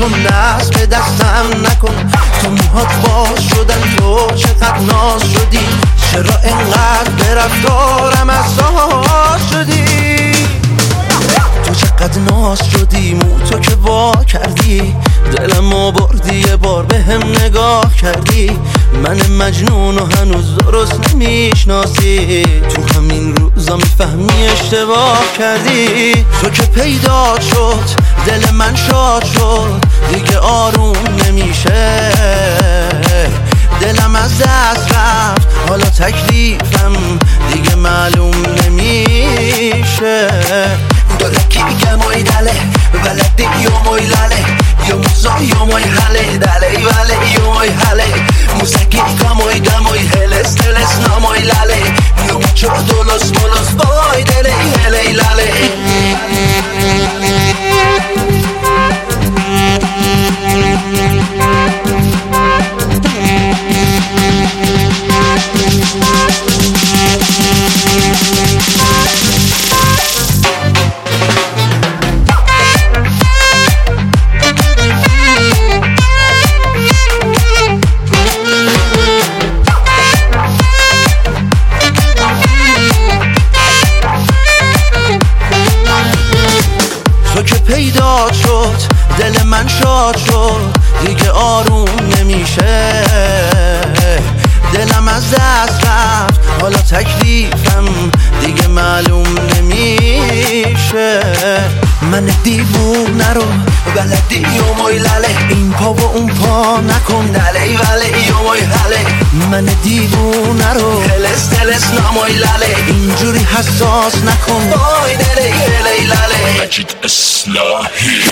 نکن، دست به دستم نکن. تو موهات باز شدن، تو چقدر ناز شدی، چرا انقدر به رفتارم اساس شدی؟ تو چقدر ناز شدی، مو تو که وا کردی، دلمو بردی، یه بار به هم نگاه کردی. من مجنون و هنوز درست نمیشناسی، تو همین روزا میفهمی اشتباه کردی. تو که پیدا شد دل من شاد شد، دیگه آروم نمیشه، دلم از دست رفت، حالا تکلیفم دیگه معلوم نمیشه. Dole che moi dale, valete io moi lale, io muso io moi hale, dale vale io moi hale, musaki moi da moi heles teles no moi lale, io mucho dolos molos boy dele hele lale. پیدا شد دل من شاد شد، دیگه آروم نمیشه، دلم از دست رفت، حالا تکلیفم دیگه معلوم نمیشه. من دیوونه رو بلدی و موی لاله، این پا و اون پا نکن، دله وله و موی حله. من دیوونه رو هلس تلس ناموی لاله، اینجوری حساس نکن، بای دله هلی لاله. مجید اصلاحی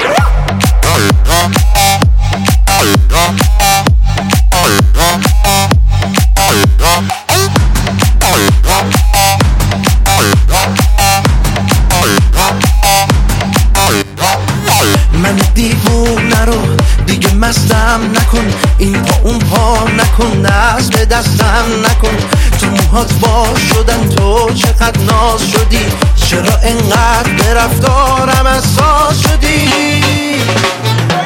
من دیوونه رو دیگه مستم نکن، این پا اون پا نکن، دست به دستم نکن. تو موهات باز شدن، تو چقدر ناز شدی، چرا انقدر به رفتارم اساس شدی؟